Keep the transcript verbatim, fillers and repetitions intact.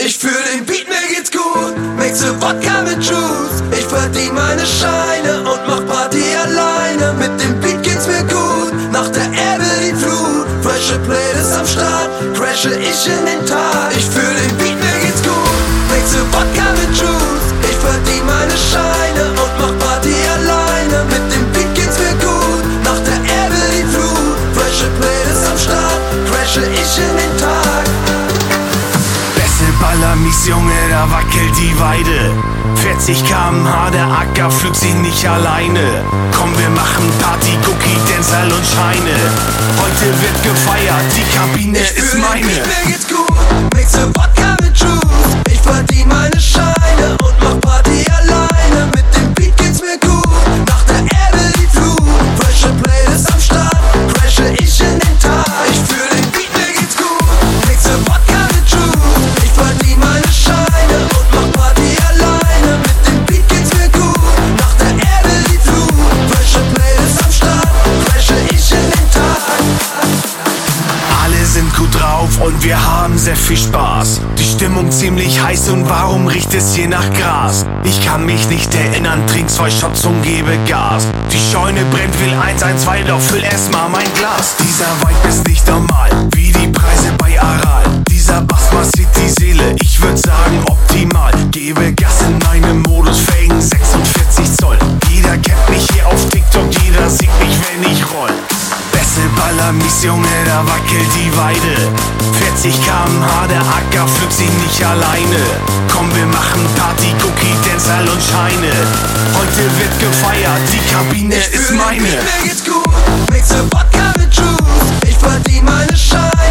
Ich fühl den Beat, mir geht's gut. Mixe Wodka mit Juice. Ich verdien meine Scheine und mach Party alleine. Mit dem Beat geht's mir gut. Nach der Ebbe die Flut. Frische Playlist am Start. Crashe ich in den Tag. Ich fühl den Beat, mir geht's gut. Mixe Wodka mit Juice. Ich verdien meine Scheine und mach Party alleine. Mit dem Beat geht's mir gut. Nach der Ebbe die Flut. Frische Playlist am Start. Crashe ich in den Tag. Ballamis, Junge, da wackelt die Weide. vierzig Kilometer pro Stunde, der Acker pflügt sie nicht alleine. Komm, wir machen Party, Cookie, Dancehall und Scheine. Heute wird gefeiert, die Kabine ich ist meine. Den Beat, mir geht's gut, mixe Wodka mit Juice. Ich verdien meine Scheine und mach Party alleine. Mit dem Beat geht's mir gut, nach der Ebbe die Flut. Frische Playlist am Start, crashe ich in den Tag. Ich fühl den Beat, mir geht's gut, mixe Wodka mit Juice. Ich verdien meine Scheine und mach Party alleine. Mit dem Beat geht's mir gut, nach der Ebbe die Flut. Frische Playlist am Start, crashe ich in den Tag. Alle sind gut drauf und wir haben sehr viel Spaß. Die Stimmung ziemlich heiß und warum riecht es hier nach Gras? Ich kann mich nicht erinnern, trink zwei Shots und gebe Gas. Die Scheune brennt, will eins eins zwei, doch füll erstmal mein Glas. Dieser Vibe ist nicht normal, wie die Preise bei Aral. Dieser Bass massiert die Seele, ich würd sagen optimal. Gebe Gas in meinem Modus, fähigen sechsundvierzig Zoll. Jeder kennt mich hier auf TikTok, jeder sieht mich, wenn ich roll. Beste Ballamis, Junge, da wackelt die Weide. vierzig Kilometer pro Stunde, der Acker pflügt sie nicht alleine. Komm, wir machen Party, Cookie, Dancehall und Scheine. Heute wird gefeiert, die Kabine ich ist fühl meine. Den Beat, mir geht's gut, mixe Wodka mit Juice. Ich verdien meine Scheine